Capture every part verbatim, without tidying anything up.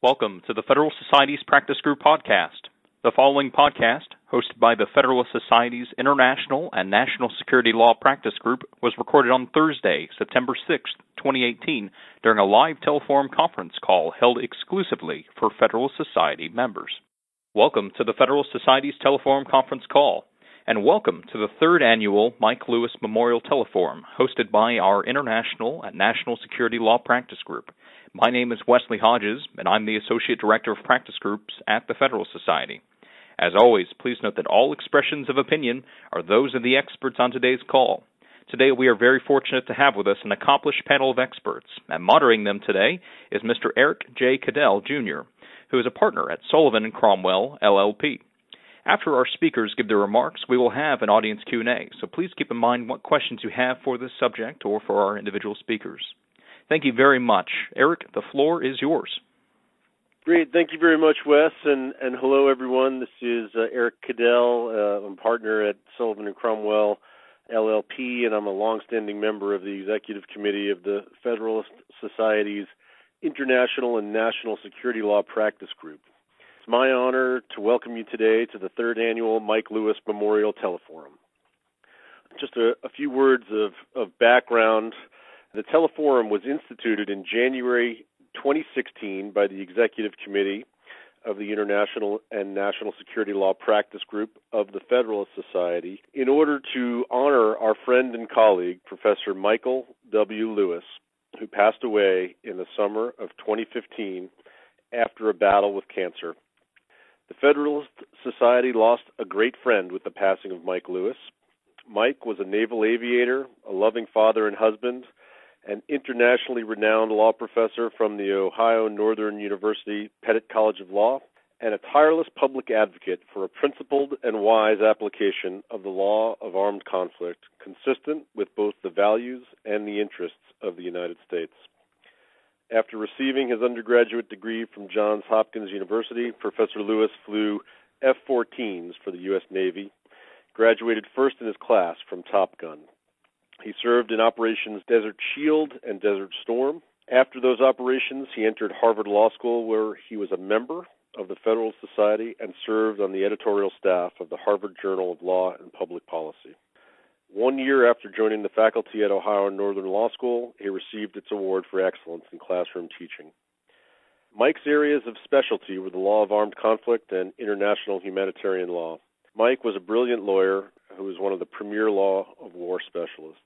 Welcome to the Federal Society's Practice Group podcast. The following podcast, hosted by the Federalist Society's International and National Security Law Practice Group, was recorded on Thursday, September sixth, twenty eighteen, during a live teleforum conference call held exclusively for Federalist Society members. Welcome to the Federalist Society's teleforum conference call, and welcome to the third annual Mike Lewis Memorial Teleforum, hosted by our International and National Security Law Practice Group. My name is Wesley Hodges, and I'm the Associate Director of Practice Groups at the Federalist Society. As always, please note that all expressions of opinion are those of the experts on today's call. Today, we are very fortunate to have with us an accomplished panel of experts, and moderating them today is Mister Eric J. Cadell, Junior, who is a partner at Sullivan and Cromwell, L L P. After our speakers give their remarks, we will have an audience Q and A, so please keep in mind what questions you have for this subject or for our individual speakers. Thank you very much. Eric, the floor is yours. Great. Thank you very much, Wes, and, and hello, everyone. This is uh, Eric Cadell. Uh, I'm a partner at Sullivan and Cromwell, L L P, and I'm a longstanding member of the Executive Committee of the Federalist Society's International and National Security Law Practice Group. It's my honor to welcome you today to the third annual Mike Lewis Memorial Teleforum. Just a, a few words of, of background. The Teleforum was instituted in January twenty sixteen by the Executive Committee of the International and National Security Law Practice Group of the Federalist Society in order to honor our friend and colleague, Professor Michael W. Lewis, who passed away in the summer of twenty fifteen after a battle with cancer. The Federalist Society lost a great friend with the passing of Mike Lewis. Mike was a naval aviator, a loving father and husband, an internationally renowned law professor from the Ohio Northern University Pettit College of Law, and a tireless public advocate for a principled and wise application of the law of armed conflict, consistent with both the values and the interests of the United States. After receiving his undergraduate degree from Johns Hopkins University, Professor Lewis flew F fourteens for the U S Navy, graduated first in his class from Top Gun. He served in Operations Desert Shield and Desert Storm. After those operations, he entered Harvard Law School, where he was a member of the Federal Society and served on the editorial staff of the Harvard Journal of Law and Public Policy. One year after joining the faculty at Ohio Northern Law School, he received its award for excellence in classroom teaching. Mike's areas of specialty were the law of armed conflict and international humanitarian law. Mike was a brilliant lawyer who was one of the premier law of war specialists.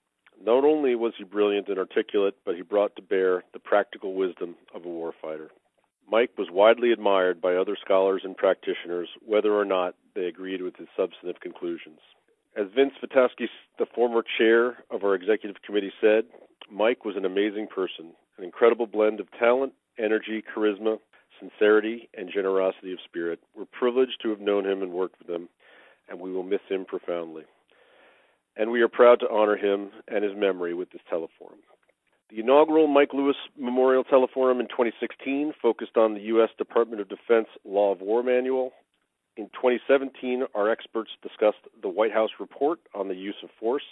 Not only was he brilliant and articulate, but he brought to bear the practical wisdom of a warfighter. Mike was widely admired by other scholars and practitioners, whether or not they agreed with his substantive conclusions. As Vince Vitosky, the former chair of our executive committee, said, Mike was an amazing person, an incredible blend of talent, energy, charisma, sincerity, and generosity of spirit. We're privileged to have known him and worked with him, and we will miss him profoundly. And we are proud to honor him and his memory with this teleforum. The inaugural Mike Lewis Memorial Teleforum in twenty sixteen focused on the U S Department of Defense Law of War Manual. In twenty seventeen, our experts discussed the White House report on the use of force.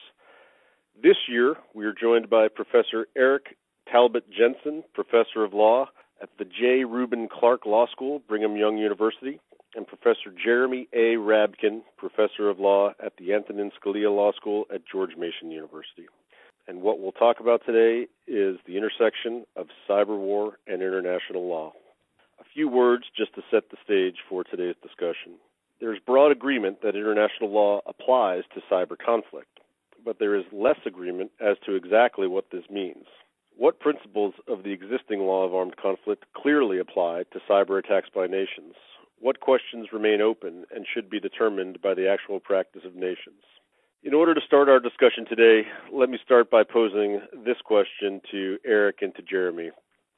This year, we are joined by Professor Eric Talbot Jensen, Professor of Law at the J. Reuben Clark Law School, Brigham Young University, and Professor Jeremy A. Rabkin, Professor of Law at the Antonin Scalia Law School at George Mason University. And what we'll talk about today is the intersection of cyber war and international law. A few words just to set the stage for today's discussion. There's broad agreement that international law applies to cyber conflict, but there is less agreement as to exactly what this means. What principles of the existing law of armed conflict clearly apply to cyber attacks by nations? What questions remain open and should be determined by the actual practice of nations? In order to start our discussion today, let me start by posing this question to Eric and to Jeremy.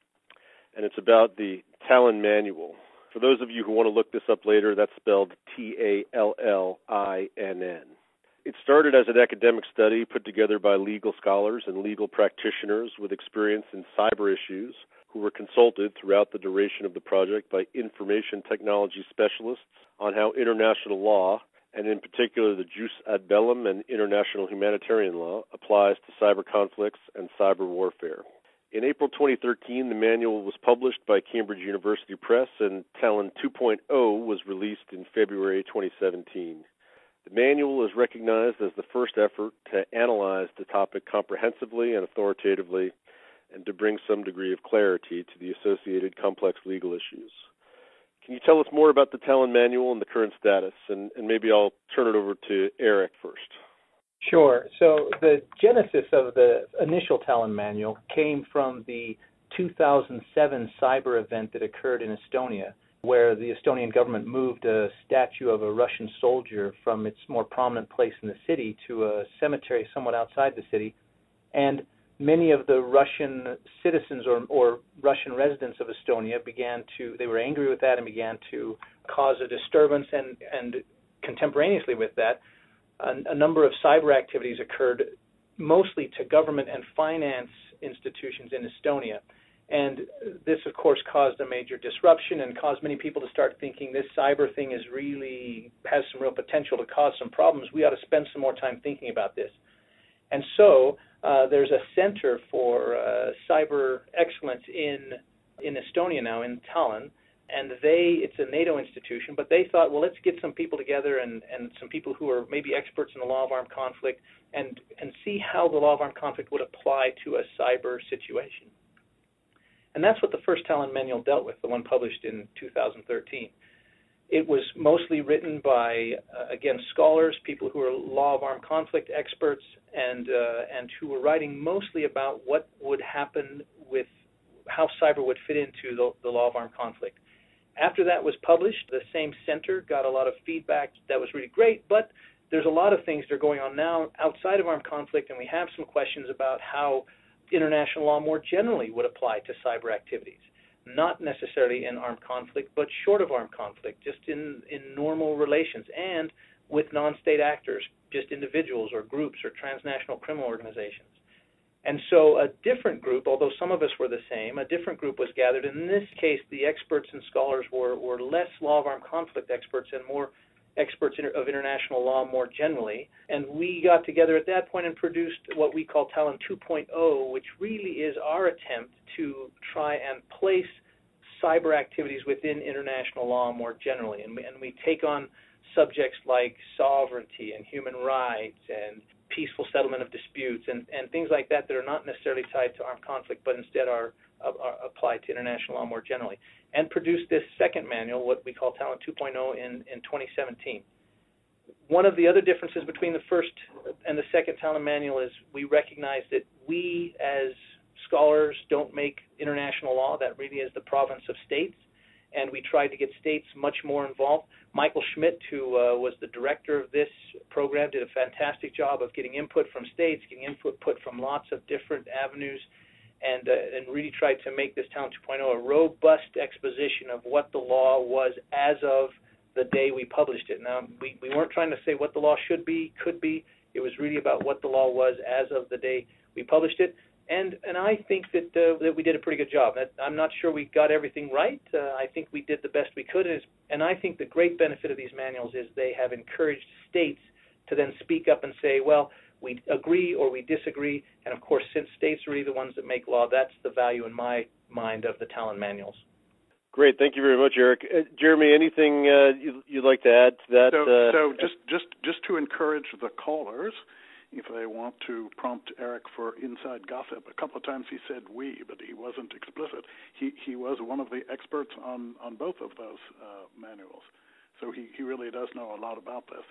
And it's about the Tallinn Manual. For those of you who want to look this up later, that's spelled T A L L I N N. It started as an academic study put together by legal scholars and legal practitioners with experience in cyber issues who were consulted throughout the duration of the project by information technology specialists on how international law, and in particular the jus ad bellum and international humanitarian law, applies to cyber conflicts and cyber warfare. In April twenty thirteen, the manual was published by Cambridge University Press, and Talon two point oh was released in February twenty seventeen. The manual is recognized as the first effort to analyze the topic comprehensively and authoritatively, and to bring some degree of clarity to the associated complex legal issues. Can you tell us more about the Talon Manual and the current status? And, and maybe I'll turn it over to Eric first. Sure. So the genesis of the initial Talon Manual came from the two thousand seven cyber event that occurred in Estonia, where the Estonian government moved a statue of a Russian soldier from its more prominent place in the city to a cemetery somewhat outside the city. And many of the Russian citizens or, or Russian residents of Estonia began to, they were angry with that and began to cause a disturbance, and, and contemporaneously with that, a, a number of cyber activities occurred, mostly to government and finance institutions in Estonia. And this, of course, caused a major disruption and caused many people to start thinking this cyber thing is really, has some real potential to cause some problems. We ought to spend some more time thinking about this. And so uh, there's a center for uh, cyber excellence in in Estonia now, in Tallinn, and they, it's a NATO institution, but they thought, well, let's get some people together and, and some people who are maybe experts in the law of armed conflict and, and see how the law of armed conflict would apply to a cyber situation. And that's what the first Talon Manual dealt with, the one published in two thousand thirteen. It was mostly written by, uh, again, scholars, people who are law of armed conflict experts, and uh, and who were writing mostly about what would happen with how cyber would fit into the, the law of armed conflict. After that was published, the same center got a lot of feedback that was really great, but there's a lot of things that are going on now outside of armed conflict, and we have some questions about how international law more generally would apply to cyber activities. Not necessarily in armed conflict, but short of armed conflict, just in, in normal relations and with non-state actors, just individuals or groups or transnational criminal organizations. And so a different group, although some of us were the same, a different group was gathered. In this case, the experts and scholars were, were less law of armed conflict experts and more experts of international law more generally. And we got together at that point and produced what we call Talon two point oh, which really is our attempt to try and place cyber activities within international law more generally. And we, and we take on subjects like sovereignty and human rights and peaceful settlement of disputes and, and things like that that are not necessarily tied to armed conflict, but instead are, are, are applied to international law more generally. And produced this second manual, what we call Talon two point oh, in, in twenty seventeen. One of the other differences between the first and the second Talon manual is we recognize that we as scholars don't make international law. That really is the province of states, and we tried to get states much more involved. Michael Schmidt, who uh, was the director of this program, did a fantastic job of getting input from states, getting input from lots of different avenues, and uh, and really tried to make this Talon two point oh a robust exposition of what the law was as of the day we published it. Now, we, we weren't trying to say what the law should be, could be. It was really about what the law was as of the day we published it. And and I think that uh, that we did a pretty good job. I'm not sure we got everything right. Uh, I think we did the best we could. And I think the great benefit of these manuals is they have encouraged states to then speak up and say, well, we agree or we disagree. And, of course, since states are really the ones that make law, that's the value in my mind of the Talon manuals. Great. Thank you very much, Eric. Uh, Jeremy, anything uh, you, you'd like to add to that? So, uh, so just, just, just to encourage the callers, if they want to prompt Eric for inside gossip, a couple of times he said we, but he wasn't explicit. He he was one of the experts on, on both of those uh, manuals, so he, he really does know a lot about this.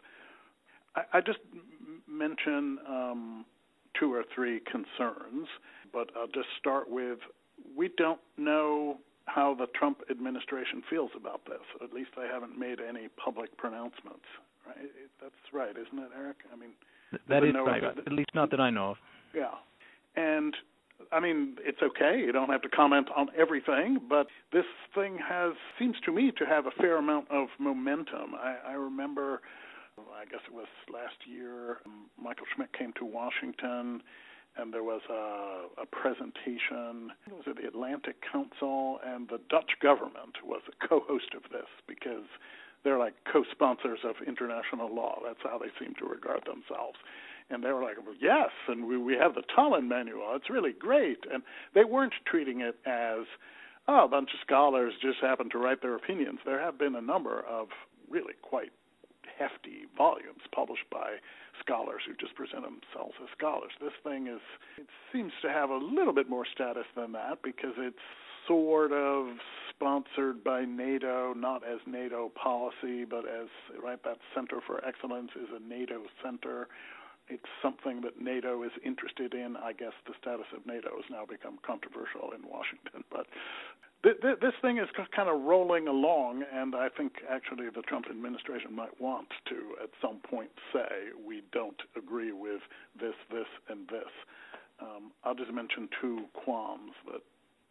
I, I just m- mention um, two or three concerns, but I'll just start with we don't know how the Trump administration feels about this. At least they haven't made any public pronouncements. Right? That's right, isn't it, Eric? I mean. That is right, at least not that I know of. Yeah. And, I mean, it's okay. You don't have to comment on everything, but this thing has, seems to me to have a fair amount of momentum. I, I remember, I guess it was last year, Michael Schmidt came to Washington, and there was a, a presentation. It was at the Atlantic Council, and the Dutch government was a co-host of this because they're like co-sponsors of international law. That's how they seem to regard themselves. And they were like, well, yes, and we, we have the Tallinn Manual. It's really great. And they weren't treating it as, oh, a bunch of scholars just happened to write their opinions. There have been a number of really quite hefty volumes published by scholars who just present themselves as scholars. This thing is, it seems to have a little bit more status than that because it's sort of sponsored by NATO, not as NATO policy, but as, right, that Center for Excellence is a NATO center. It's something that NATO is interested in. I guess the status of NATO has now become controversial in Washington. But th- th- this thing is kind of rolling along, and I think actually the Trump administration might want to at some point say, we don't agree with this, this, and this. Um, I'll just mention two qualms that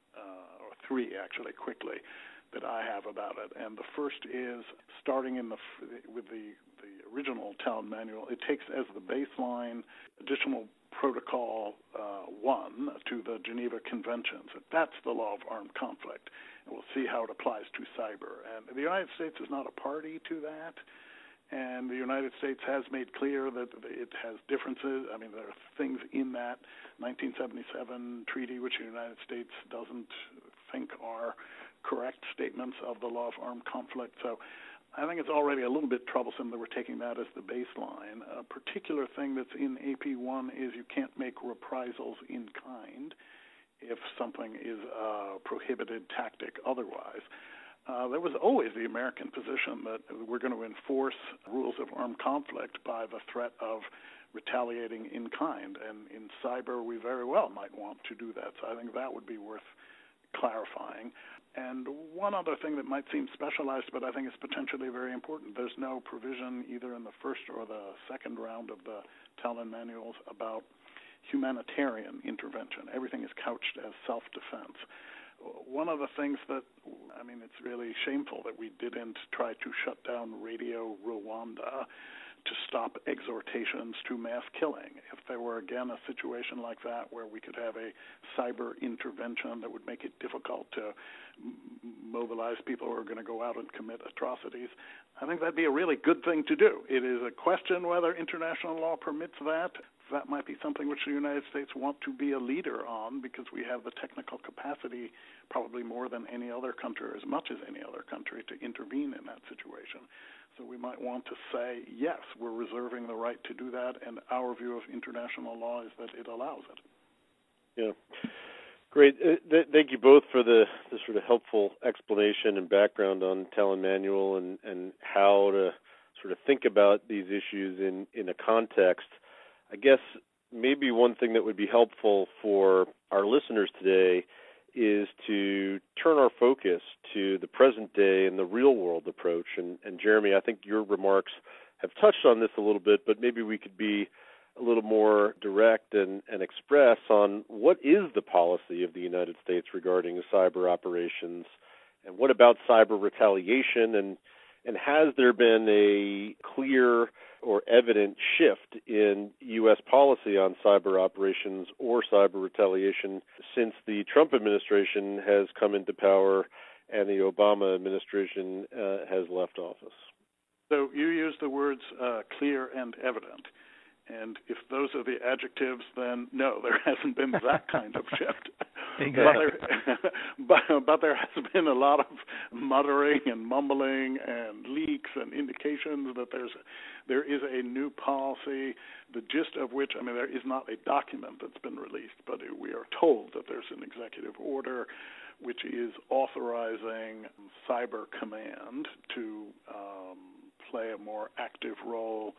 Uh, or three actually quickly that I have about it. And the first is starting in the with the, the original Tallinn Manual, it takes as the baseline additional protocol uh, one to the Geneva Conventions. That's the law of armed conflict. And we'll see how it applies to cyber. And the United States is not a party to that. And the United States has made clear that it has differences. I mean, there are things in that nineteen seventy-seven treaty which the United States doesn't think are correct statements of the law of armed conflict. So I think it's already a little bit troublesome that we're taking that as the baseline. A particular thing that's in A P one is you can't make reprisals in kind if something is a prohibited tactic otherwise. Uh, there was always the American position that we're going to enforce rules of armed conflict by the threat of retaliating in kind. And in cyber, we very well might want to do that. So I think that would be worth clarifying. And one other thing that might seem specialized, but I think is potentially very important, there's no provision either in the first or the second round of the Tallinn manuals about humanitarian intervention. Everything is couched as self-defense. One of the things that, I mean, it's really shameful that we didn't try to shut down Radio Rwanda to stop exhortations to mass killing. If there were, again, a situation like that where we could have a cyber intervention that would make it difficult to m- mobilize people who are going to go out and commit atrocities, I think that'd be a really good thing to do. It is a question whether international law permits that. That might be something which the United States want to be a leader on because we have the technical capacity, probably more than any other country, or as much as any other country, to intervene in that situation. So we might want to say, yes, we're reserving the right to do that, and our view of international law is that it allows it. Yeah. Great. Uh, th- thank you both for the, the sort of helpful explanation and background on Tallinn Manual and, and how to sort of think about these issues in, in a context. I guess maybe one thing that would be helpful for our listeners today is to turn our focus to the present day and the real world approach. And, and Jeremy, I think your remarks have touched on this a little bit, but maybe we could be a little more direct and, and express on what is the policy of the United States regarding cyber operations, and what about cyber retaliation, and and has there been a clear or evident shift in U S policy on cyber operations or cyber retaliation since the Trump administration has come into power and the Obama administration uh, has left office? So you use the words uh, clear and evident. And if those are the adjectives, then no, there hasn't been that kind of shift. Exactly. But, there, but, but there has been a lot of muttering and mumbling and leaks and indications that there's there is a new policy, the gist of which, I mean, there is not a document that's been released, but we are told that there's an executive order which is authorizing Cyber Command to um, play a more active role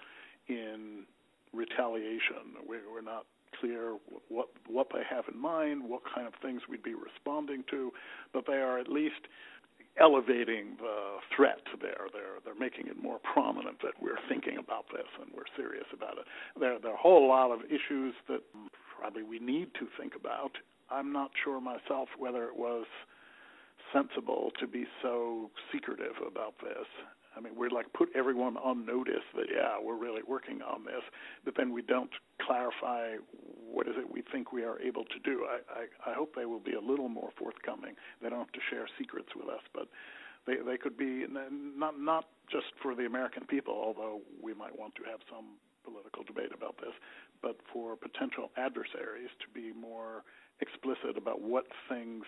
in retaliation. We're not clear what what they have in mind, what kind of things we'd be responding to, but they are at least elevating the threat there. They're they're making it more prominent that we're thinking about this and we're serious about it. There, there are a whole lot of issues that probably we need to think about. I'm not sure myself whether it was sensible to be so secretive about this. I mean, we're like put everyone on notice that, yeah, we're really working on this, but then we don't clarify what is it we think we are able to do. I, I, I hope they will be a little more forthcoming. They don't have to share secrets with us, but they they could be not not just for the American people, although we might want to have some political political debate about this, but for potential adversaries to be more explicit about what things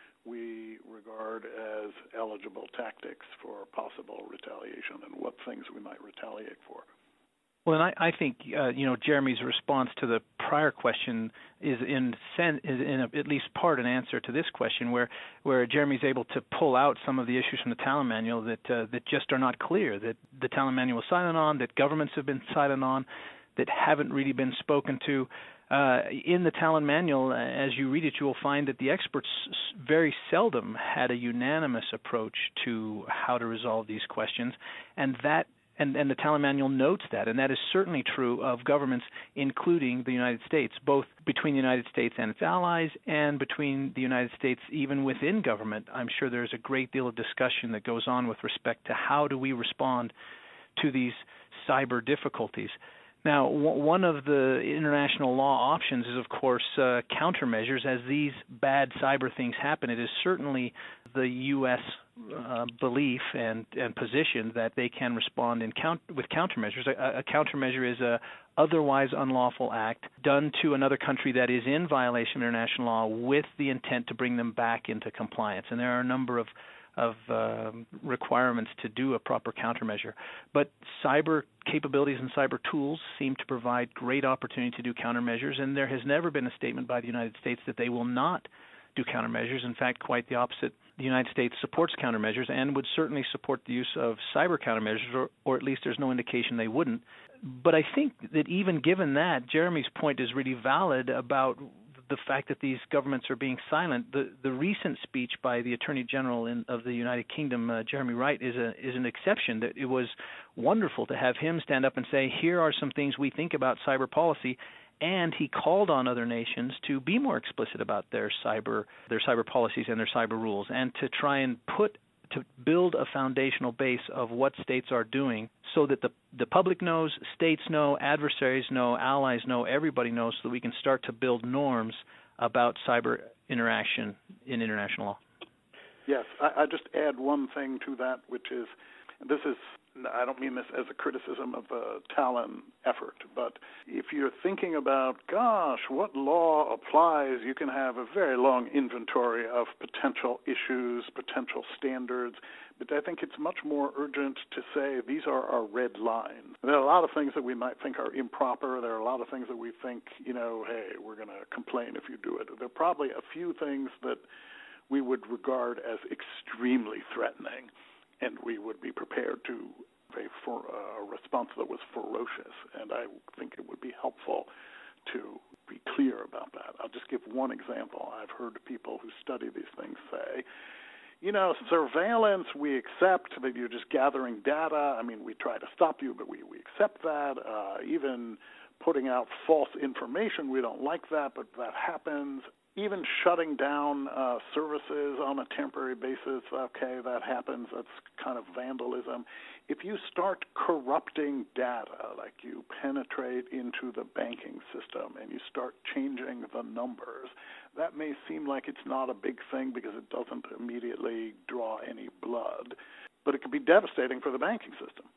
we regard as eligible tactics for possible retaliation and what things we might retaliate for. Well, and I, I think uh, you know Jeremy's response to the prior question is in sen- is in a, at least part an answer to this question, where where Jeremy's able to pull out some of the issues from the Talon Manual that uh, that just are not clear, that the Talon Manual is silent on, that governments have been silent on, that haven't really been spoken to. Uh, in the Talon Manual, as you read it, you will find that the experts very seldom had a unanimous approach to how to resolve these questions, and that And, and the Talon Manual notes that, and that is certainly true of governments, including the United States, both between the United States and its allies and between the United States even within government. I'm sure there's a great deal of discussion that goes on with respect to how do we respond to these cyber difficulties. Now, w- one of the international law options is, of course, uh, countermeasures. As these bad cyber things happen, it is certainly the U S uh, belief and, and position that they can respond in count- with countermeasures. A, a countermeasure is a otherwise unlawful act done to another country that is in violation of international law with the intent to bring them back into compliance. And there are a number of of uh, requirements to do a proper countermeasure. But cyber capabilities and cyber tools seem to provide great opportunity to do countermeasures, and there has never been a statement by the United States that they will not do countermeasures. In fact, quite the opposite. The United States supports countermeasures and would certainly support the use of cyber countermeasures, or, or at least there's no indication they wouldn't. But I think that even given that, Jeremy's point is really valid about the fact that these governments are being silent. The the recent speech by the Attorney General in, of the United Kingdom, uh, Jeremy Wright, is a is an exception. That it was wonderful to have him stand up and say, here are some things we think about cyber policy, and he called on other nations to be more explicit about their cyber their cyber policies and their cyber rules, and to try and put to build a foundational base of what states are doing so that the, the public knows, states know, adversaries know, allies know, everybody knows, so that we can start to build norms about cyber interaction in international law. Yes, I, I just add one thing to that, which is, this is, I don't mean this as a criticism of a Talon effort, but if you're thinking about, gosh, what law applies, you can have a very long inventory of potential issues, potential standards, but I think it's much more urgent to say these are our red lines. There are a lot of things that we might think are improper. There are a lot of things that we think, you know, hey, we're going to complain if you do it. There are probably a few things that we would regard as extremely threatening, and we would be prepared to have a, for, uh, a response that was ferocious. And I think it would be helpful to be clear about that. I'll just give one example. I've heard people who study these things say, you know, surveillance, we accept that you're just gathering data. I mean, we try to stop you, but we, we accept that. Uh, even putting out false information, we don't like that, but that happens. Even shutting down uh, services on a temporary basis, okay, that happens. That's kind of vandalism. If you start corrupting data, like you penetrate into the banking system and you start changing the numbers, that may seem like it's not a big thing because it doesn't immediately draw any blood, but it can be devastating for the banking system.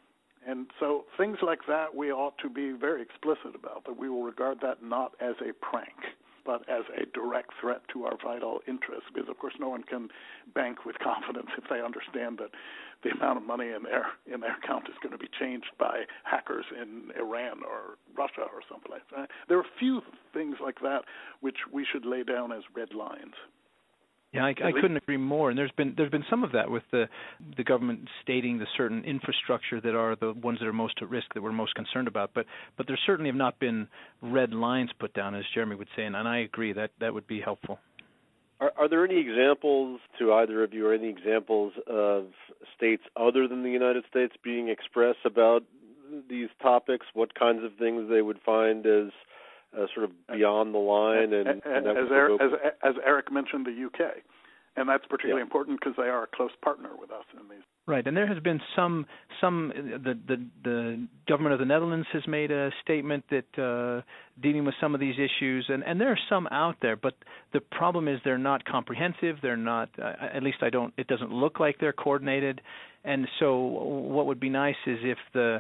And so things like that we ought to be very explicit about, that we will regard that not as a prank, but as a direct threat to our vital interests, because, of course, no one can bank with confidence if they understand that the amount of money in their in their account is going to be changed by hackers in Iran or Russia or something like that. There are a few things like that which we should lay down as red lines. Yeah, I, I couldn't agree more. And there's been there's been some of that with the the government stating the certain infrastructure that are the ones that are most at risk, that we're most concerned about. But but there certainly have not been red lines put down, as Jeremy would say, and, and I agree that that would be helpful. Are, are there any examples to either of you, or any examples of states other than the United States being express about these topics? What kinds of things they would find as Uh, sort of beyond the line, and, and, and as, Eric, as, as Eric mentioned, the U K, and that's particularly yeah. important because they are a close partner with us in these. Right, and there has been some some the the, the government of the Netherlands has made a statement that uh, dealing with some of these issues, and, and there are some out there, but the problem is they're not comprehensive. They're not, uh, at least I don't. It doesn't look like they're coordinated, and so what would be nice is if the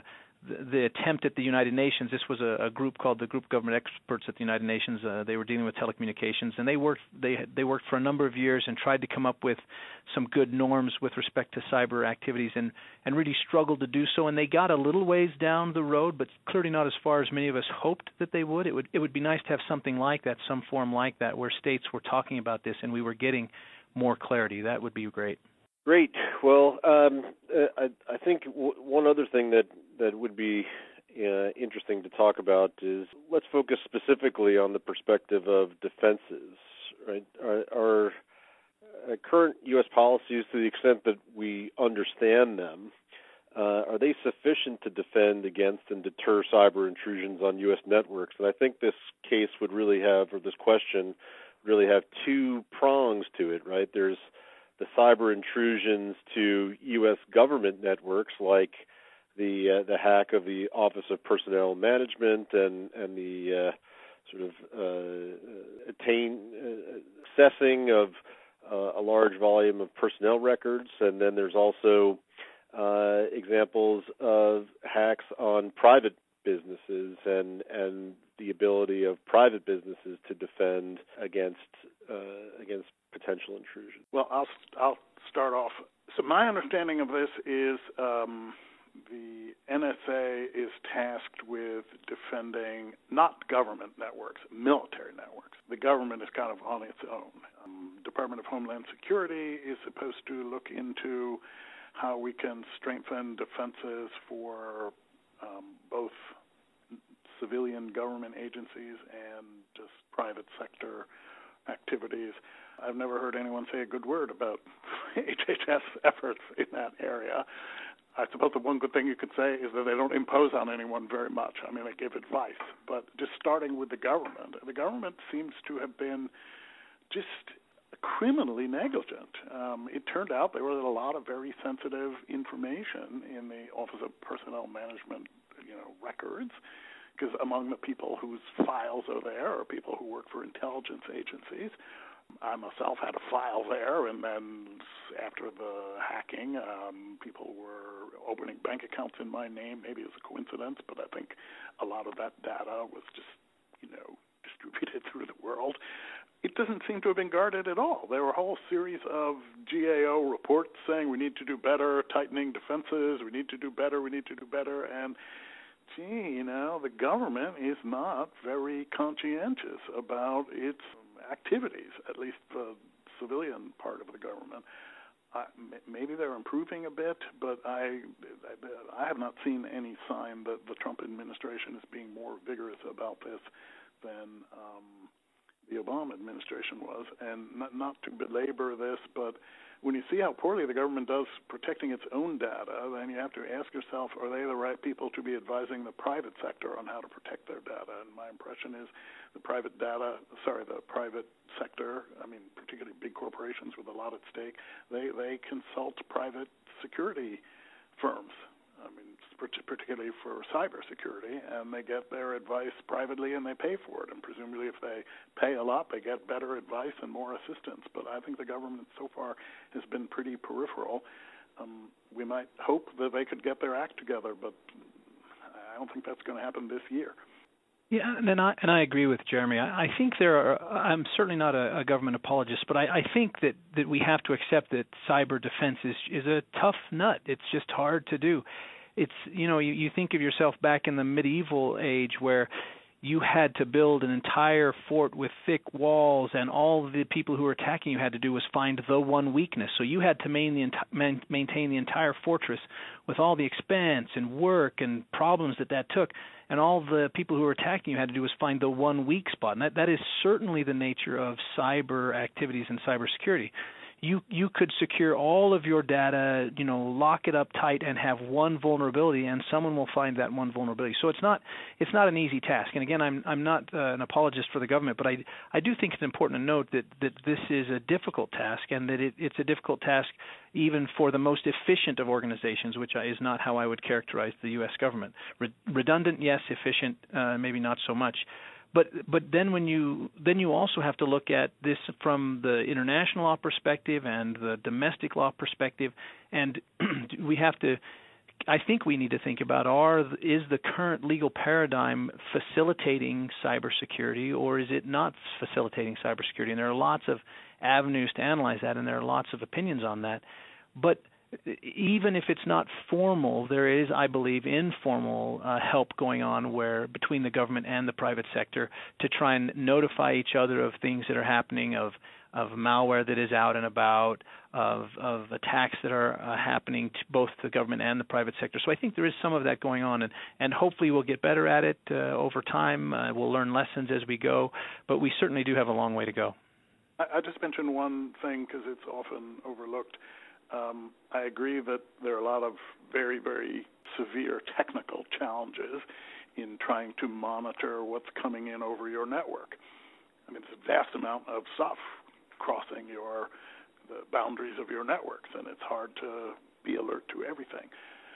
the, the attempt at the United Nations. This was a, a group called the Group of Government Experts at the United Nations. Uh, they were dealing with telecommunications, and they worked they they worked for a number of years and tried to come up with some good norms with respect to cyber activities, and and really struggled to do so. And they got a little ways down the road, but clearly not as far as many of us hoped that they would. It would it would be nice to have something like that, some form like that, where states were talking about this and we were getting more clarity. That would be great. Great. Well, um, I, I think w- one other thing that, that would be uh, interesting to talk about is let's focus specifically on the perspective of defenses. Right? Our, our uh, current U S policies, to the extent that we understand them, uh, are they sufficient to defend against and deter cyber intrusions on U S networks? And I think this case would really have, or this question really have two prongs to it. Right? There's the cyber intrusions to U S government networks, like the uh, the hack of the Office of Personnel Management and and the uh, sort of uh, attain uh, accessing of uh, a large volume of personnel records, and then there's also uh, examples of hacks on private businesses and and the ability of private businesses to defend against uh, against potential intrusion. Well, I'll I'll start off. So my understanding of this is um, the N S A is tasked with defending not government networks, military networks. The government is kind of on its own. Um, Department of Homeland Security is supposed to look into how we can strengthen defenses for um, both civilian government agencies and just private sector activities. I've never heard anyone say a good word about H H S efforts in that area. I suppose the one good thing you could say is that they don't impose on anyone very much. I mean, they give advice. But just starting with the government, the government seems to have been just criminally negligent. Um, it turned out there was a lot of very sensitive information in the Office of Personnel Management, you know, records, because among the people whose files are there are people who work for intelligence agencies. I myself had a file there, and then after the hacking, um, people were opening bank accounts in my name. Maybe it was a coincidence, but I think a lot of that data was just, you know, distributed through the world. It doesn't seem to have been guarded at all. There were a whole series of G A O reports saying we need to do better, tightening defenses, we need to do better, we need to do better, and gee, you know, the government is not very conscientious about its activities, at least the civilian part of the government. Uh, maybe they're improving a bit, but I, I have not seen any sign that the Trump administration is being more vigorous about this than um, the Obama administration was. And not, not to belabor this, but when you see how poorly the government does protecting its own data, then you have to ask yourself, are they the right people to be advising the private sector on how to protect their data? And my impression is the private data, sorry, the private sector, I mean, particularly big corporations with a lot at stake, they, they consult private security firms. I mean, particularly for cybersecurity, and they get their advice privately and they pay for it. And presumably if they pay a lot, they get better advice and more assistance. But I think the government so far has been pretty peripheral. Um, we might hope that they could get their act together, but I don't think that's going to happen this year. Yeah, and I and I agree with Jeremy. I, I think there are. I'm certainly not a, a government apologist, but I, I think that, that we have to accept that cyber defense is is a tough nut. It's just hard to do. It's you know you, you think of yourself back in the medieval age where you had to build an entire fort with thick walls, and all the people who were attacking you had to do was find the one weakness. So you had to main the enti- maintain the entire fortress with all the expense and work and problems that that took. And all the people who were attacking you had to do was find the one weak spot. And that, that is certainly the nature of cyber activities and cybersecurity. You you could secure all of your data, you know, lock it up tight and have one vulnerability, and someone will find that one vulnerability. So it's not it's not an easy task. And again, I'm I'm not uh, an apologist for the government, but I I do think it's important to note that, that this is a difficult task, and that it, it's a difficult task even for the most efficient of organizations, which is not how I would characterize the U S government. Re- redundant, yes. Efficient, uh, maybe not so much. But but then when you then you also have to look at this from the international law perspective and the domestic law perspective, and we have to I think we need to think about are is the current legal paradigm facilitating cybersecurity, or is it not facilitating cybersecurity? And there are lots of avenues to analyze that, and there are lots of opinions on that. But even if it's not formal, there is, I believe, informal uh, help going on where between the government and the private sector to try and notify each other of things that are happening, of of malware that is out and about, of of attacks that are uh, happening to both the government and the private sector. So I think there is some of that going on, and, and hopefully we'll get better at it uh, over time. Uh, we'll learn lessons as we go, but we certainly do have a long way to go. I, I just mentioned one thing because it's often overlooked. Um, I agree that there are a lot of very, very severe technical challenges in trying to monitor what's coming in over your network. I mean, it's a vast amount of stuff crossing your the boundaries of your networks, and it's hard to be alert to everything.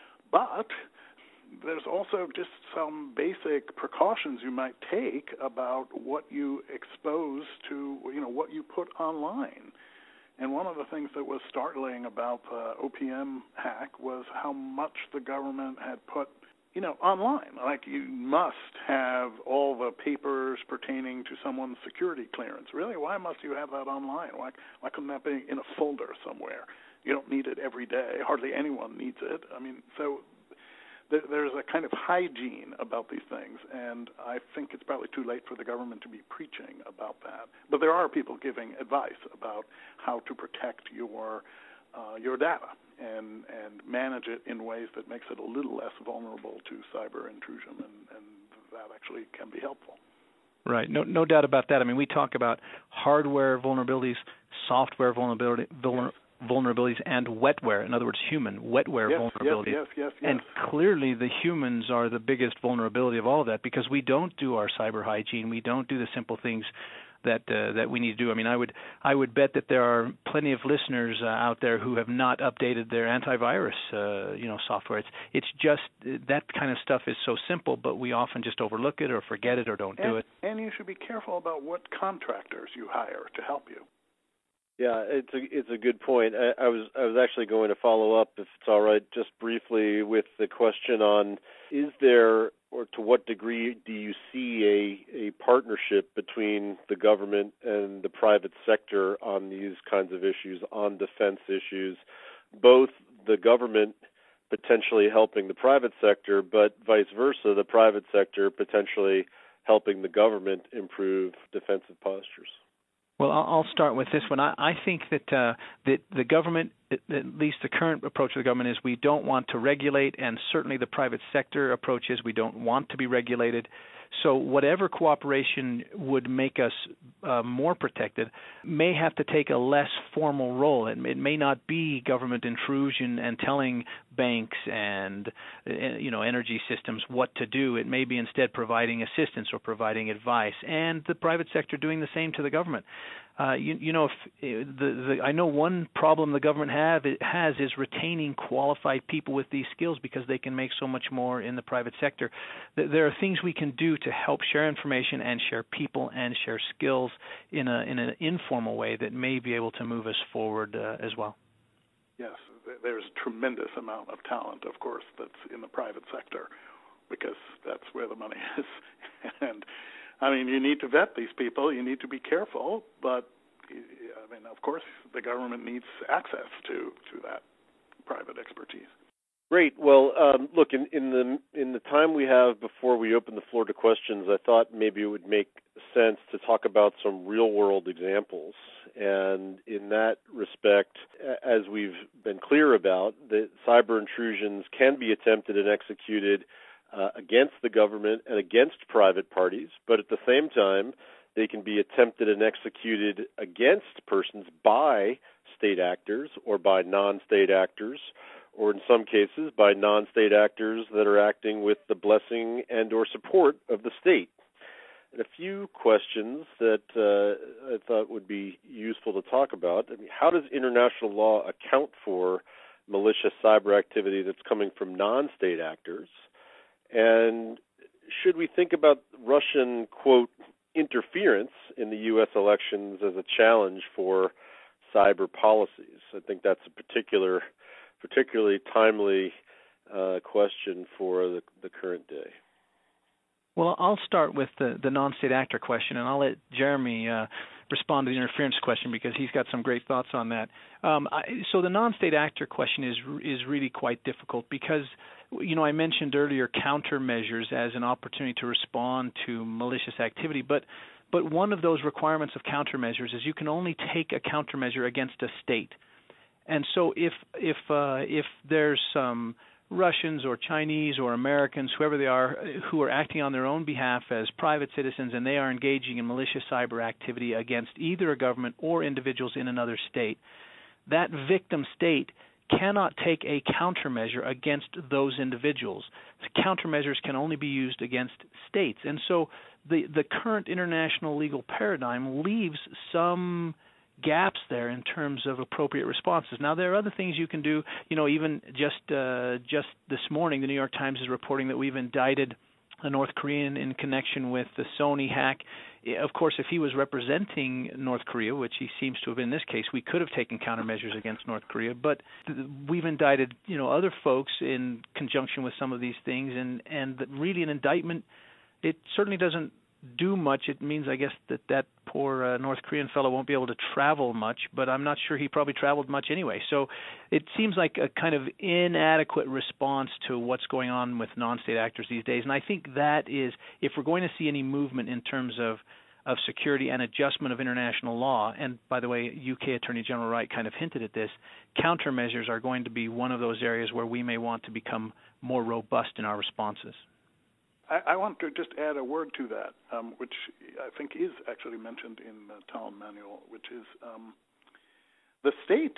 But there's also just some basic precautions you might take about what you expose to, you know, what you put online. And one of the things that was startling about the O P M hack was how much the government had put, you know, online. Like, you must have all the papers pertaining to someone's security clearance. Really? Why must you have that online? Why, why couldn't that be in a folder somewhere? You don't need it every day. Hardly anyone needs it. I mean, so th- there's a kind of hygiene about these things, and I think it's probably too late for the government to be preaching about that. But there are people giving advice about how to protect your uh, your data and and manage it in ways that makes it a little less vulnerable to cyber intrusion, and, and that actually can be helpful. Right. No, no doubt about that. I mean, we talk about hardware vulnerabilities, software vulnerability, vulner, yes. vulnerabilities, and wetware. In other words, human wetware yes, vulnerabilities. Yes, yes, yes, yes. And clearly, the humans are the biggest vulnerability of all of that because we don't do our cyber hygiene. We don't do the simple things that uh, that we need to do. I mean, I would I would bet that there are plenty of listeners uh, out there who have not updated their antivirus uh, you know software. It's it's just that kind of stuff is so simple, but we often just overlook it or forget it or don't and, do it. And you should be careful about what contractors you hire to help you. Yeah, it's a it's a good point. I, I was I was actually going to follow up, if it's all right, just briefly with the question on is there or to what degree do you see a, a partnership between the government and the private sector on these kinds of issues, on defense issues, both the government potentially helping the private sector, but vice versa, the private sector potentially helping the government improve defensive postures? Well, I'll start with this one. I, I think that uh, that the government, at least the current approach of the government, is we don't want to regulate, and certainly the private sector approach is we don't want to be regulated. So whatever cooperation would make us uh, more protected may have to take a less formal role. It, it may not be government intrusion and telling banks and uh, you know energy systems what to do. It may be instead providing assistance or providing advice, and the private sector doing the same to the government. Uh, you, you know, if the, the I know one problem the government have it has is retaining qualified people with these skills because they can make so much more in the private sector. There are things we can do to help share information and share people and share skills in a in an informal way that may be able to move us forward uh, as well. Yes, there's a tremendous amount of talent, of course, that's in the private sector because that's where the money is, and. I mean, you need to vet these people. You need to be careful, but I mean, of course, the government needs access to, to that private expertise. Great. Well, um, look, in, in the in the time we have before we open the floor to questions, I thought maybe it would make sense to talk about some real-world examples. And in that respect, as we've been clear about, that cyber intrusions can be attempted and executed Uh, against the government and against private parties, but at the same time, they can be attempted and executed against persons by state actors or by non-state actors, or in some cases by non-state actors that are acting with the blessing and or support of the state. And a few questions that uh, I thought would be useful to talk about. I mean, how does international law account for malicious cyber activity that's coming from non-state actors? And should we think about Russian, quote, interference in the U S elections as a challenge for cyber policies? I think that's a particular, particularly timely uh, question for the, the current day. Well, I'll start with the, the non-state actor question, and I'll let Jeremy uh, respond to the interference question because he's got some great thoughts on that. Um, I, so the non-state actor question is is really quite difficult because, you know, I mentioned earlier countermeasures as an opportunity to respond to malicious activity, but but one of those requirements of countermeasures is you can only take a countermeasure against a state. And so if if uh, if there's some Russians or Chinese or Americans, whoever they are, who are acting on their own behalf as private citizens and they are engaging in malicious cyber activity against either a government or individuals in another state, that victim state cannot take a countermeasure against those individuals. Countermeasures can only be used against states. And so the, the current international legal paradigm leaves some gaps there in terms of appropriate responses. Now, there are other things you can do. You know, even just uh, just this morning, the New York Times is reporting that we've indicted a North Korean in connection with the Sony hack. Of course, if he was representing North Korea, which he seems to have in this case, we could have taken countermeasures against North Korea. But we've indicted, you know, other folks in conjunction with some of these things, and and really an indictment, it certainly doesn't do much. It means, I guess, that that poor uh, North Korean fellow won't be able to travel much, but I'm not sure he probably traveled much anyway. So it seems like a kind of inadequate response to what's going on with non-state actors these days. And I think that is, if we're going to see any movement in terms of of security and adjustment of international law, and by the way, U K Attorney General Wright kind of hinted at this, countermeasures are going to be one of those areas where we may want to become more robust in our responses. I, I want to just add a word to that, um, which I think is actually mentioned in the Talon Manual, which is um, the state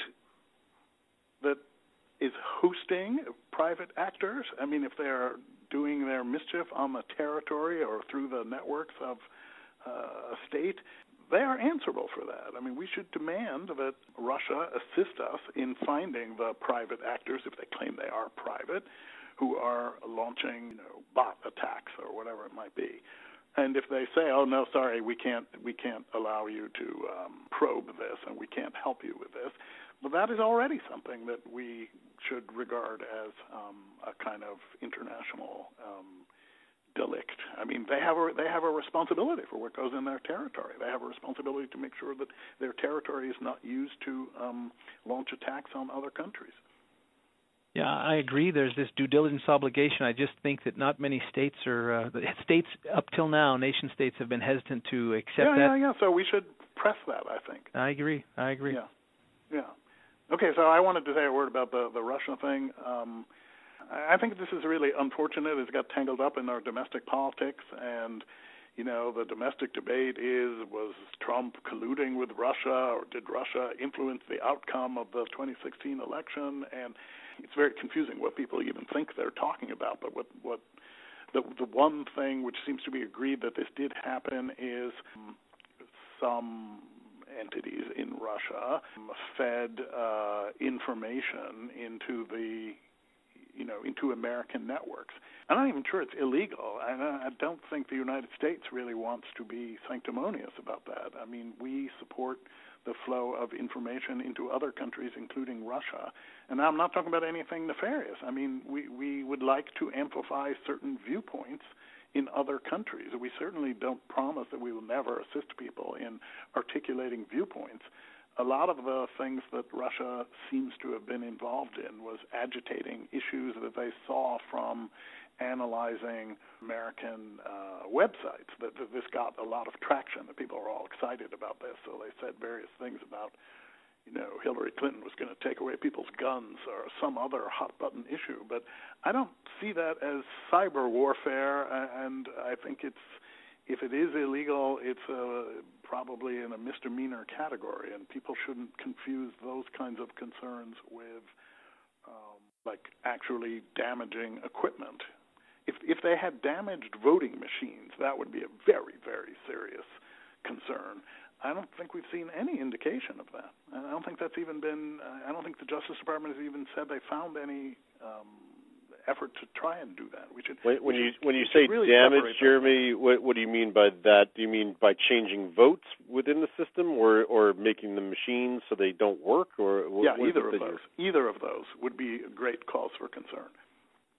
that is hosting private actors. I mean, if they're doing their mischief on the territory or through the networks of uh, a state, they are answerable for that. I mean, we should demand that Russia assist us in finding the private actors, if they claim they are private, who are launching, you know, bot attacks or whatever it might be. And if they say, "Oh no, sorry, we can't, we can't allow you to um, probe this, and we can't help you with this," well, that is already something that we should regard as um, a kind of international um, delict. I mean, they have a they have a responsibility for what goes in their territory. They have a responsibility to make sure that their territory is not used to um, launch attacks on other countries. Yeah, I agree. There's this due diligence obligation. I just think that not many states are uh, states up till now, nation states have been hesitant to accept yeah, that. Yeah, yeah, So we should press that, I think. I agree. I agree. Yeah, yeah. Okay, so I wanted to say a word about the the Russia thing. Um, I think this is really unfortunate. It's got tangled up in our domestic politics, and you know, the domestic debate is, was Trump colluding with Russia, or did Russia influence the outcome of the twenty sixteen election? And it's very confusing what people even think they're talking about. But what what the the one thing which seems to be agreed that this did happen is um, some entities in Russia fed uh, information into the you know, into American networks. I'm not even sure it's illegal, and I don't think the United States really wants to be sanctimonious about that. I mean, we support the flow of information into other countries, including Russia. And I'm not talking about anything nefarious. I mean, we, we would like to amplify certain viewpoints in other countries. We certainly don't promise that we will never assist people in articulating viewpoints. A lot of the things that Russia seems to have been involved in was agitating issues that they saw from analyzing American uh, websites. That, that this got a lot of traction, that people were all excited about this. So they said various things about, you know, Hillary Clinton was going to take away people's guns or some other hot-button issue. But I don't see that as cyber warfare, and I think it's, if it is illegal, it's uh, probably in a misdemeanor category, and people shouldn't confuse those kinds of concerns with, um, like, actually damaging equipment. If if they had damaged voting machines, that would be a very, very serious concern. I don't think we've seen any indication of that. And I don't think that's even been, I don't think the Justice Department has even said they found any um, effort to try and do that. We should. When, when we you should, when you we say really damage, Jeremy, what, what do you mean by that? Do you mean by changing votes within the system, or or making the machines so they don't work, or what, yeah, what either of those? Either of those would be a great cause for concern.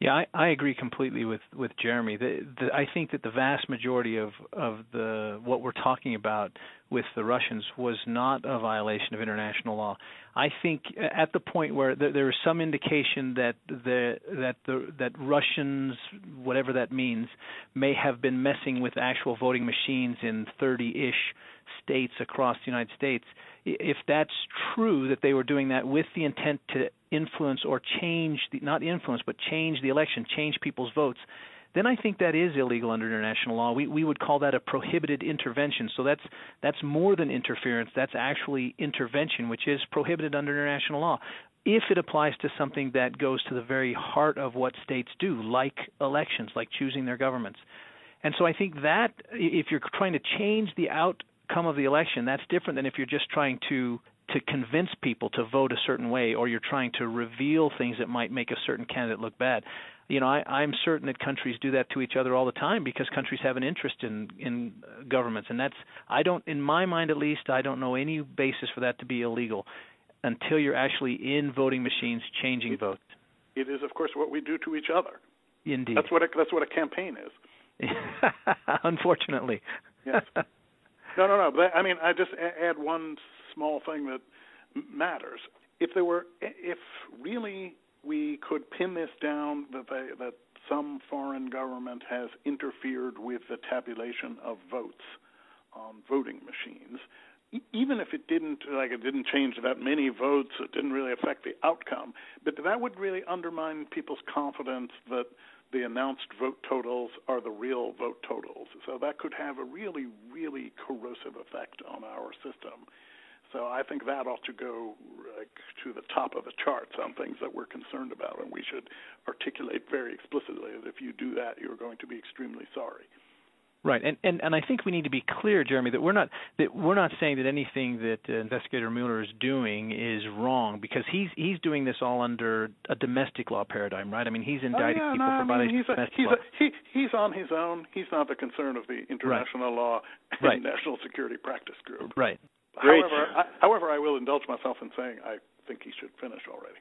Yeah, I, I agree completely with, with Jeremy. The, the, I think that the vast majority of, of the what we're talking about with the Russians was not a violation of international law. I think at the point where there, there is some indication that the that the that Russians, whatever that means, may have been messing with actual voting machines in thirty-ish states across the United States. If that's true, that they were doing that with the intent to influence or change, the, not influence, but change the election, change people's votes, then I think that is illegal under international law. We we would call that a prohibited intervention. So that's that's more than interference. That's actually intervention, which is prohibited under international law, if it applies to something that goes to the very heart of what states do, like elections, like choosing their governments. And so I think that if you're trying to change the outcome of the election, that's different than if you're just trying to to convince people to vote a certain way, or you're trying to reveal things that might make a certain candidate look bad. You know, I, I'm certain that countries do that to each other all the time because countries have an interest in, in governments. And that's, I don't, in my mind at least, I don't know any basis for that to be illegal until you're actually in voting machines changing votes. It is, of course, what we do to each other. Indeed. That's what a, that's what a campaign is. Unfortunately. Yes. No, no, no. But I mean, I just add one small thing that matters. If there were, if really we could pin this down that they, that some foreign government has interfered with the tabulation of votes on voting machines, e- even if it didn't, like it didn't change that many votes, it didn't really affect the outcome, but that would really undermine people's confidence that the announced vote totals are the real vote totals. So that could have a really, really corrosive effect on our system. So I think that ought to go like, to the top of the charts on things that we're concerned about, and we should articulate very explicitly that if you do that, you're going to be extremely sorry. Right, and, and and I think we need to be clear, Jeremy, that we're not that we're not saying that anything that uh, Investigator Mueller is doing is wrong, because he's he's doing this all under a domestic law paradigm, right? I mean, he's indicting oh, yeah, people no, for violating he's domestic a, he's law. A, he he's on his own. He's not the concern of the international right. law and right. National Security Practice Group. Right. Great. However, I, however, I will indulge myself in saying I think he should finish already,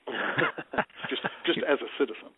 just just as a citizen.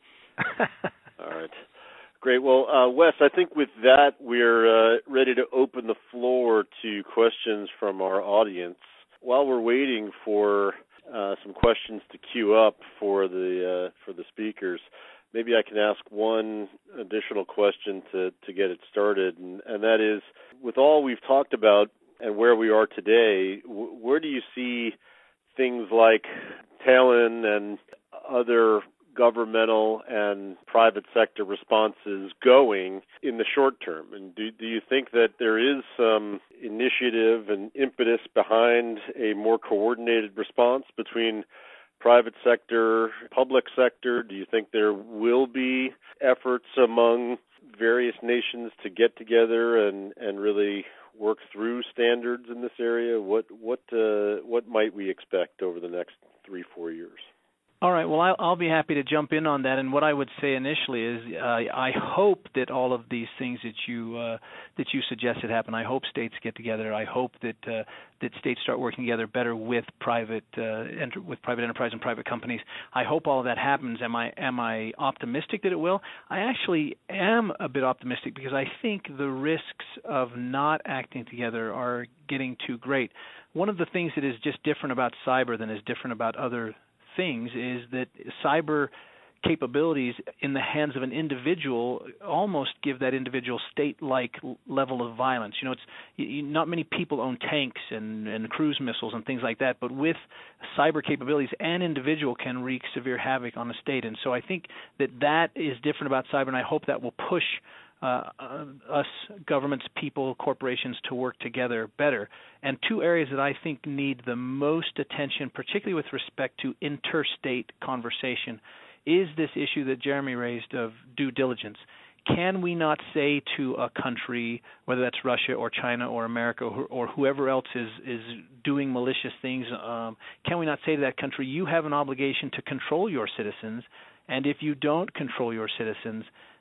All right. Great. Well, uh, Wes, I think with that, we're uh, ready to open the floor to questions from our audience. While we're waiting for uh, some questions to queue up for the uh, for the speakers, maybe I can ask one additional question to, to get it started, and, and that is, with all we've talked about and where we are today, w- where do you see things like Talon and other governmental and private sector responses going in the short term? And do, do you think that there is some initiative and impetus behind a more coordinated response between private sector, public sector? Do you think there will be efforts among various nations to get together and, and really work through standards in this area? What what uh, what might we expect over the next three, four years? All right. Well, I'll, I'll be happy to jump in on that. And what I would say initially is, uh, I hope that all of these things that you uh, that you suggested happen. I hope states get together. I hope that uh, that states start working together better with private uh, enter- with private enterprise and private companies. I hope all of that happens. Am I am I optimistic that it will? I actually am a bit optimistic, because I think the risks of not acting together are getting too great. One of the things that is just different about cyber than is different about other things is that cyber capabilities in the hands of an individual almost give that individual state-like level of violence. You know, it's you, not many people own tanks and, and cruise missiles and things like that, but with cyber capabilities, an individual can wreak severe havoc on a state. And so I think that that is different about cyber, and I hope that will push Uh, uh, us, governments, people, corporations, to work together better. And two areas that I think need the most attention, particularly with respect to interstate conversation, is this issue that Jeremy raised of due diligence. Can we not say to a country, whether that's Russia or China or America or, or whoever else is, is doing malicious things, um, can we not say to that country, you have an obligation to control your citizens, and if you don't control your citizens,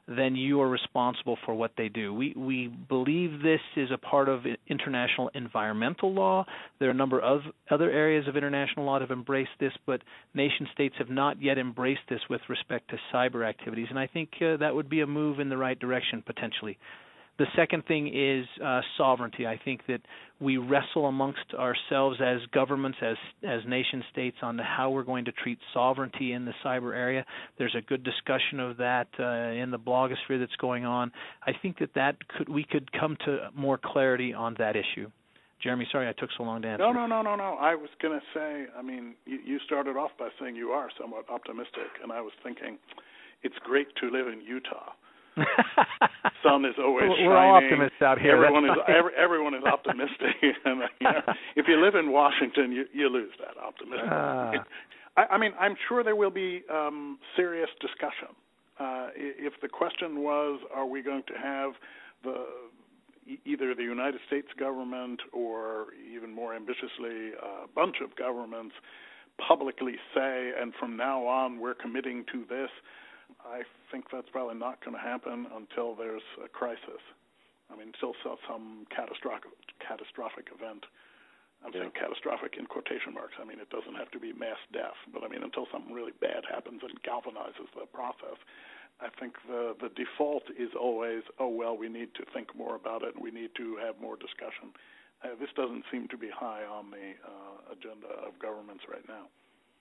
then you are responsible for what they do. We we believe this is a part of international environmental law. There are a number of other areas of international law that have embraced this, but nation states have not yet embraced this with respect to cyber activities, and I think uh, that would be a move in the right direction potentially. The second thing is uh, sovereignty. I think that we wrestle amongst ourselves as governments, as as nation states, on how we're going to treat sovereignty in the cyber area. There's a good discussion of that uh, in the blogosphere that's going on. I think that, that could we could come to more clarity on that issue. Jeremy, sorry I took so long to answer. No, no, no, no, no. I was going to say, I mean, you, you started off by saying you are somewhat optimistic, and I was thinking it's great to live in Utah. Sun is always we're shining. We're all optimists out here. Everyone is every, everyone is optimistic. And, you know, if you live in Washington, you, you lose that optimism. Uh. I, I mean, I'm sure there will be um, serious discussion. Uh, if the question was, are we going to have the either the United States government or even more ambitiously a bunch of governments publicly say, and from now on we're committing to this, I think that's probably not going to happen until there's a crisis. I mean, until some catastrophic catastrophic event. I'm yeah. saying catastrophic in quotation marks. I mean, it doesn't have to be mass death, but I mean, until something really bad happens and galvanizes the process, I think the the default is always, oh, well, we need to think more about it and we need to have more discussion. Uh, this doesn't seem to be high on the uh, agenda of governments right now.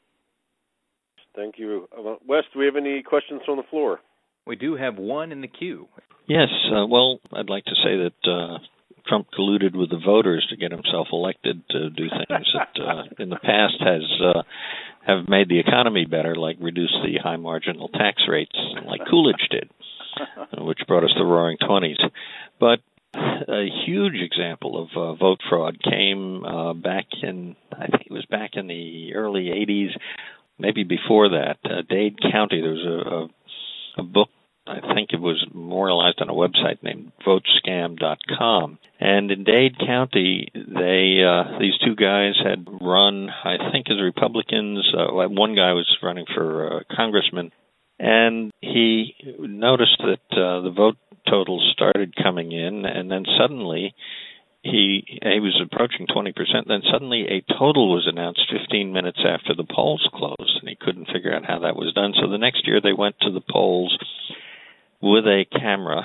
Thank you. Uh, Wes, do we have any questions from the floor? We do have one in the queue. Yes. Uh, well, I'd like to say that uh, Trump colluded with the voters to get himself elected to do things that uh, in the past has uh, have made the economy better, like reduce the high marginal tax rates, like Coolidge did, which brought us the Roaring Twenties. But a huge example of uh, vote fraud came uh, back in, I think it was back in the early eighties. Maybe before that, uh, Dade County, there was a, a, a book, I think it was memorialized on a website named vote scam dot com. And in Dade County, they uh, these two guys had run, I think as Republicans. Uh, one guy was running for uh, congressman, and he noticed that uh, the vote totals started coming in, and then suddenly He he was approaching twenty percent. Then suddenly a total was announced fifteen minutes after the polls closed, and he couldn't figure out how that was done. So the next year they went to the polls with a camera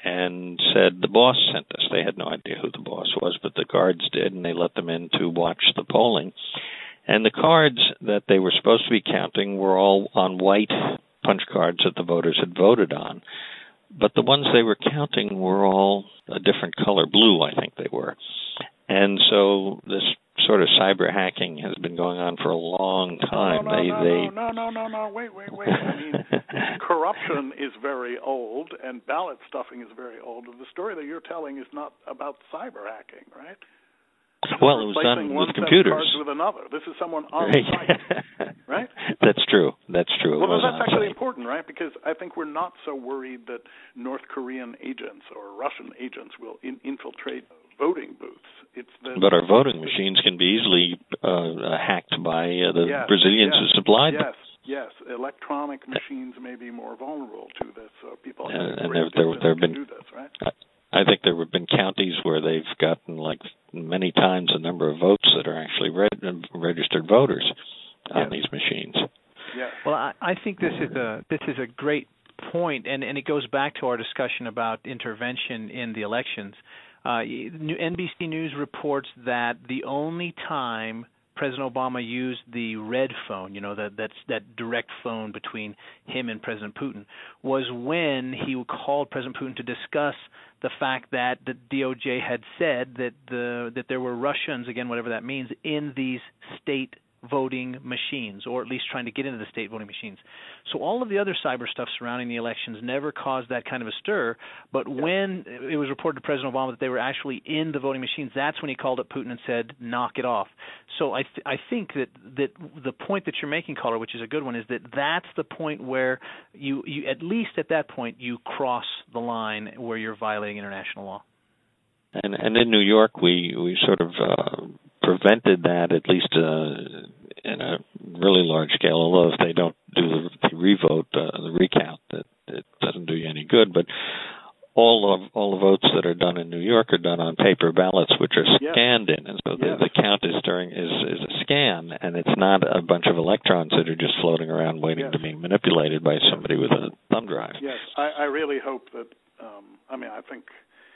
and said, the boss sent us. They had no idea who the boss was, but the guards did, and they let them in to watch the polling. And the cards that they were supposed to be counting were all on white punch cards that the voters had voted on. But the ones they were counting were all a different color, blue, I think they were. And so this sort of cyber hacking has been going on for a long time. No, no, they, no, they... no, no, no, no, wait, wait, wait. I mean, corruption is very old, and ballot stuffing is very old. The story that you're telling is not about cyber hacking, right? Well, it was done with computers. Cards with another. This is someone on site, right? That's true. That's true. Well, that's actually important, right? Because I think we're not so worried that North Korean agents or Russian agents will in- infiltrate voting booths. It's the but our voting machines can be easily uh, hacked by uh, the yes, Brazilians yes, who supplied yes, them. Yes, yes. Electronic machines may be more vulnerable to this, so people uh, have and there, there, there have been do this, right? I, I think there have been counties where they've gotten like many times the number of votes that are actually reg- registered voters on yes. these machines. Yes. Well, I, I think this is a this is a great point, and, and it goes back to our discussion about intervention in the elections. Uh, N B C News reports that the only time President Obama used the red phone, you know, that that's that direct phone between him and President Putin, was when he called President Putin to discuss the fact that the D O J had said that the that there were Russians, again, whatever that means, in these state voting machines, or at least trying to get into the state voting machines. So all of the other cyber stuff surrounding the elections never caused that kind of a stir, but yeah. when it was reported to President Obama that they were actually in the voting machines, that's when he called up Putin and said, knock it off. So I th- I think that, that the point that you're making, caller, which is a good one, is that that's the point where you, you at least at that point, you cross the line where you're violating international law. And and in New York, we, we sort of uh, prevented that, at least uh, in a really large scale, although if they don't do the, the revote, uh, the recount, that it doesn't do you any good, but all of all the votes that are done in New York are done on paper ballots, which are scanned yes. in, and so yes. the, the count is during is, is a scan, and it's not a bunch of electrons that are just floating around waiting yes. to be manipulated by somebody with a thumb drive. Yes, I, I really hope that. Um, I mean, I think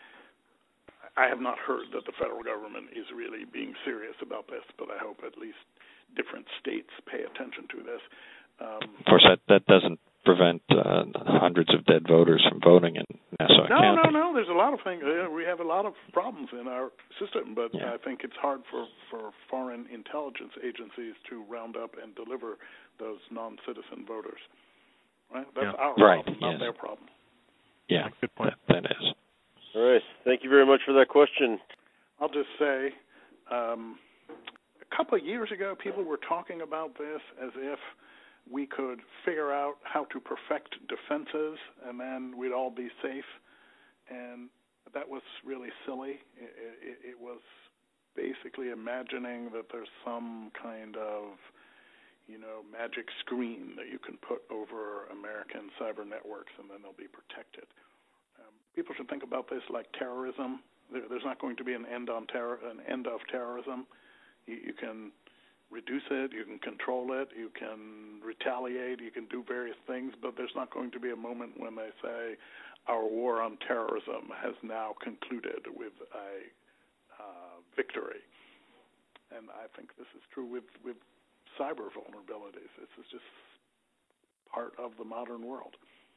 I have not heard that the federal government is really being serious about this, but I hope at least different states pay attention to this. Um, of course, that that doesn't prevent uh, hundreds of dead voters from voting in Nassau no, County. No, no, no. There's a lot of things. Uh, we have a lot of problems in our system, but yeah. I think it's hard for, for foreign intelligence agencies to round up and deliver those non-citizen voters. Right? That's yeah. our right. problem, not yes. their problem. Yeah, good point. That, that is. All right. Thank you very much for that question. I'll just say, um, a couple of years ago, people were talking about this as if we could figure out how to perfect defenses, and then we'd all be safe. And that was really silly. It, it, it was basically imagining that there's some kind of, you know, magic screen that you can put over American cyber networks, and then they'll be protected. Um, people should think about this like terrorism. There, there's not going to be an end on terror, an end of terrorism. You, you can reduce it, you can control it, you can retaliate, you can do various things, but there's not going to be a moment when they say our war on terrorism has now concluded with a uh, victory. And I think this is true with, with cyber vulnerabilities. This is just part of the modern world.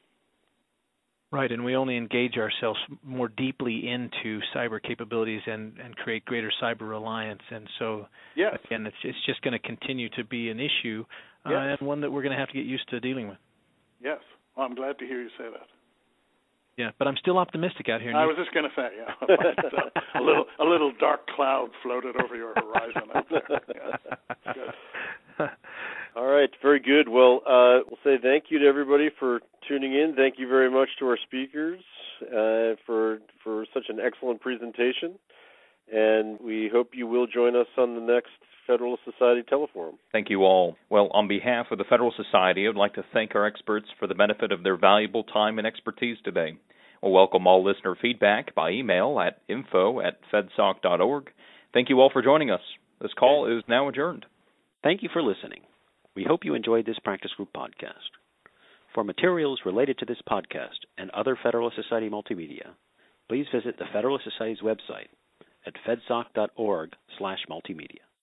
Right, and we only engage ourselves more deeply into cyber capabilities and, and create greater cyber reliance. And so, yes. again, it's, it's just going to continue to be an issue uh, yes. and one that we're going to have to get used to dealing with. Yes. Well, I'm glad to hear you say that. Yeah, but I'm still optimistic out here. I was just going to say, yeah, so a little a little dark cloud floated over your horizon out there. Yeah. Good. All right, very good. Well, uh, we'll say thank you to everybody for tuning in. Thank you very much to our speakers uh, for for such an excellent presentation, and we hope you will join us on the next Federalist Society Teleforum. Thank you all. Well, on behalf of the Federal Society, I would like to thank our experts for the benefit of their valuable time and expertise today. We'll welcome all listener feedback by email at info at fedsoc dot org. Thank you all for joining us. This call is now adjourned. Thank you for listening. We hope you enjoyed this practice group podcast. For materials related to this podcast and other Federalist Society multimedia, please visit the Federalist Society's website at fedsoc dot org slash multimedia.